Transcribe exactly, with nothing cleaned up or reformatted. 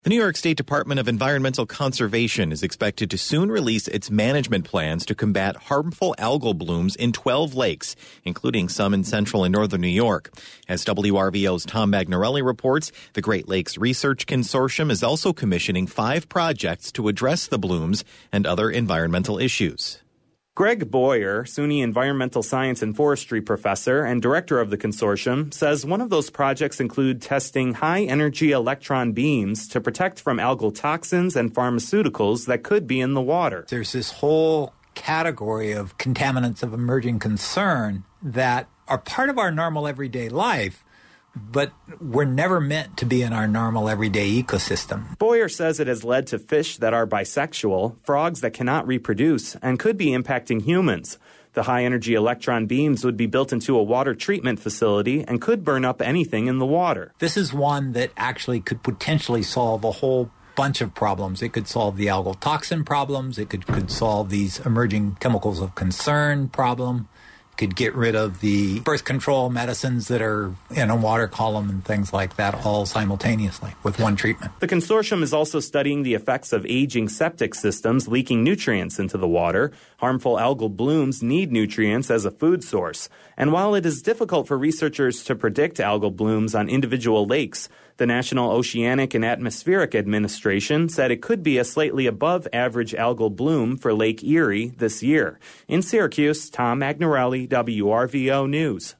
The New York State Department of Environmental Conservation is expected to soon release its management plans to combat harmful algal blooms in twelve lakes, including some in central and northern New York. As W R V O's Tom Magnarelli reports, the Great Lakes Research Consortium is also commissioning five projects to address the blooms and other environmental issues. Greg Boyer, SUNY environmental science and forestry professor and director of the consortium, says one of those projects include testing high-energy electron beams to protect from algal toxins and pharmaceuticals that could be in the water. There's this whole category of contaminants of emerging concern that are part of our normal everyday life, but were never meant to be in our normal everyday ecosystem. Boyer says it has led to fish that are bisexual, frogs that cannot reproduce, and could be impacting humans. The high-energy electron beams would be built into a water treatment facility and could burn up anything in the water. This is one that actually could potentially solve a whole bunch of problems. It could solve the algal toxin problems. It could, could solve these emerging chemicals of concern problem. Could get rid of the birth control medicines that are in a water column and things like that all simultaneously with one treatment. The consortium is also studying the effects of aging septic systems leaking nutrients into the water. Harmful algal blooms need nutrients as a food source. And while it is difficult for researchers to predict algal blooms on individual lakes, the National Oceanic and Atmospheric Administration said it could be a slightly above average algal bloom for Lake Erie this year. In Syracuse, Tom Magnarelli, W R V O News.